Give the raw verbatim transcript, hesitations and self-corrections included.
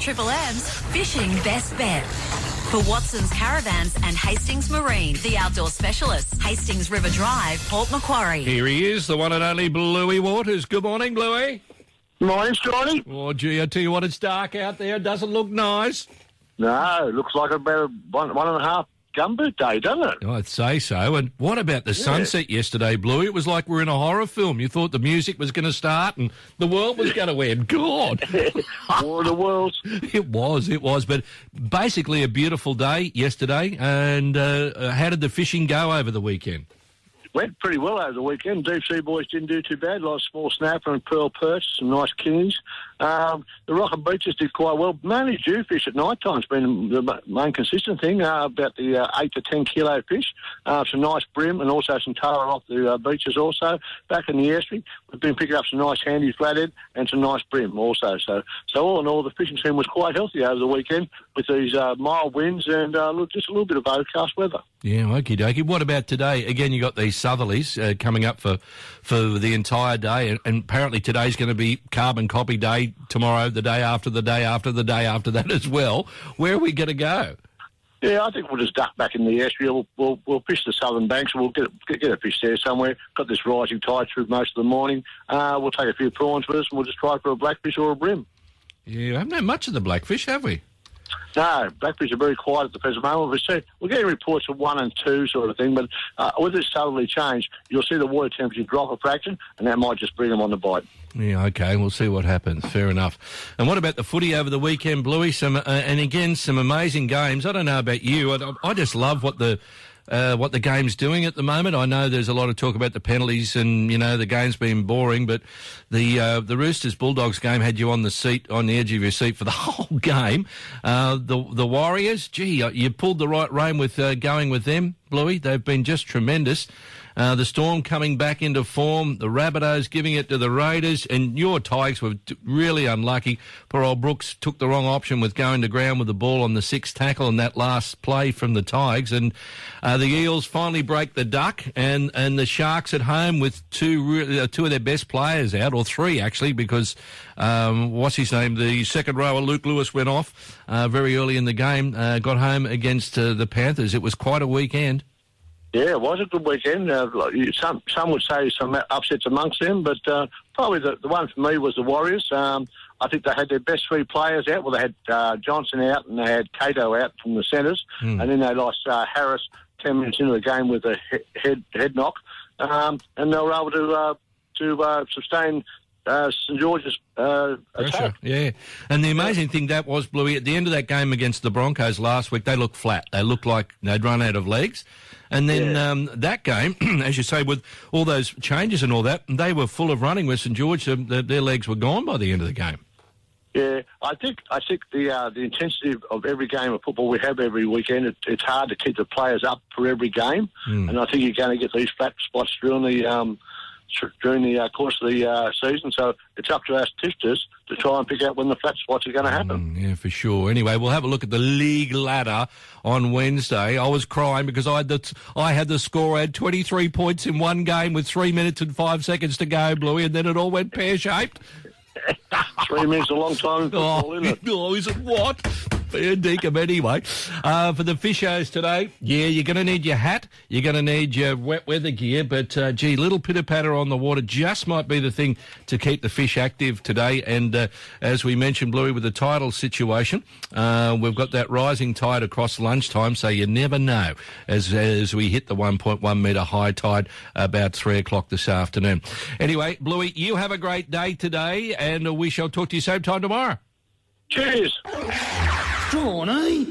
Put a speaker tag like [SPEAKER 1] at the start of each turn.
[SPEAKER 1] Triple M's Fishing Best Bet. For Watson's Caravans and Hastings Marine, the outdoor specialists, Hastings River Drive, Port Macquarie.
[SPEAKER 2] Here he is, the one and only Bluey Waters. Good morning, Bluey.
[SPEAKER 3] Morning, Scotty.
[SPEAKER 2] Oh, gee, I tell you what, it's dark out there. It doesn't look nice.
[SPEAKER 3] No, it looks like about a one, one and a half gumboot day, doesn't it?
[SPEAKER 2] Oh, I'd say so. And what about the
[SPEAKER 3] Yeah.
[SPEAKER 2] sunset yesterday, Bluey? It was like we're in a horror film. You thought the music was going to start and the world was going to end. God.
[SPEAKER 3] War of the Worlds.
[SPEAKER 2] It was, it was. But basically a beautiful day yesterday. And uh, how did the fishing go over the weekend?
[SPEAKER 3] Went pretty well over the weekend. Deep sea boys didn't do too bad. A lot of small snapper and pearl perch, some nice kingies. Um, the rock and beaches did quite well. Mainly jewfish at night time's been the main consistent thing, uh, about the uh, eight to ten kilo fish. Uh, some nice brim and also some tailor off the uh, beaches also. Back in the estuary, we've been picking up some nice handy flathead and some nice brim also. So so all in all, the fishing team was quite healthy over the weekend with these uh, mild winds and uh, look, just a little bit of overcast weather.
[SPEAKER 2] Yeah, okie dokie. What about today? Again, you got these southerlies uh, coming up for, for the entire day, and, and apparently today's going to be carbon copy day, tomorrow, the day after, the day after, the day after that as well. Where are we going to go?
[SPEAKER 3] Yeah, I think we'll just duck back in the estuary. We'll, we'll, we'll fish the southern banks. We'll get, get get a fish there somewhere. Got this rising tide through most of the morning. Uh, we'll take a few prawns with us, and we'll just try for a blackfish or a brim.
[SPEAKER 2] Yeah, we haven't had much of the blackfish, have we?
[SPEAKER 3] No, blackfish are very quiet at the present moment. We're, see, we're getting reports of one and two sort of thing, but uh, with this southerly change, you'll see the water temperature drop a fraction, and that might just bring them on the bite.
[SPEAKER 2] Yeah, okay, we'll see what happens. Fair enough. And what about the footy over the weekend, Bluey? Some, uh, and again, some amazing games. I don't know about you. I, I just love what the uh, what the game's doing at the moment. I know there's a lot of talk about the penalties and, you know, the game's been boring, but the uh, the Roosters Bulldogs game had you on the seat, on the edge of your seat for the whole game. Uh, the the Warriors, gee, you pulled the right rein with uh, going with them, Bluey. They've been just tremendous. Uh, the Storm coming back into form, the Rabbitohs giving it to the Raiders, and your Tigers were t- really unlucky. Poor old Brooks took the wrong option with going to ground with the ball on the sixth tackle in that last play from the Tigers, and uh, the Eels finally break the duck, and, and the Sharks at home with two re- uh, two of their best players out, or three actually, because um, what's his name, the second rower Luke Lewis went off uh, very early in the game, uh, got home against uh, the Panthers. It was quite a weekend.
[SPEAKER 3] Yeah, it was a good weekend. Uh, some some would say some upsets amongst them, but uh, probably the, the one for me was the Warriors. Um, I think they had their best three players out. Well, they had uh, Johnson out and they had Cato out from the centres, mm. and then they lost uh, Harris ten minutes into the game with a he- head head knock, um, and they were able to uh, to uh, sustain Uh, St George's uh, attack.
[SPEAKER 2] Yeah, and the amazing thing that was, Bluey, at the end of that game against the Broncos last week, they looked flat. They looked like they'd run out of legs. And then
[SPEAKER 3] yeah.
[SPEAKER 2] um, that game, as you say, with all those changes and all that, they were full of running with St George. Um, the, their legs were gone by the end of the game.
[SPEAKER 3] Yeah, I think I think the uh, the intensity of every game of football we have every weekend, it, it's hard to keep the players up for every game. Mm. And I think you're going to get these flat spots during the um, during the uh, course of the uh, season. So it's up to our statistics to try and pick out when the flat spots are going to happen.
[SPEAKER 2] Mm, yeah, for sure. Anyway, we'll have a look at the league ladder on Wednesday. I was crying because I had the, t- I had the score. I had twenty-three points in one game with three minutes and five seconds to go, Bluey, and then it all went pear-shaped.
[SPEAKER 3] Three minutes a long time in football,
[SPEAKER 2] oh,
[SPEAKER 3] isn't it?
[SPEAKER 2] Oh, is it what? Fair dinkum anyway. Uh, for the fishers today, yeah, you're going to need your hat. You're going to need your wet weather gear. But, uh, gee, little pitter-patter on the water just might be the thing to keep the fish active today. And uh, as we mentioned, Bluey, with the tidal situation, uh, we've got that rising tide across lunchtime, so you never know as as we hit the one point one metre high tide about three o'clock this afternoon. Anyway, Bluey, you have a great day today, and we shall talk to you same time tomorrow.
[SPEAKER 3] Cheers.
[SPEAKER 4] Drawn, eh?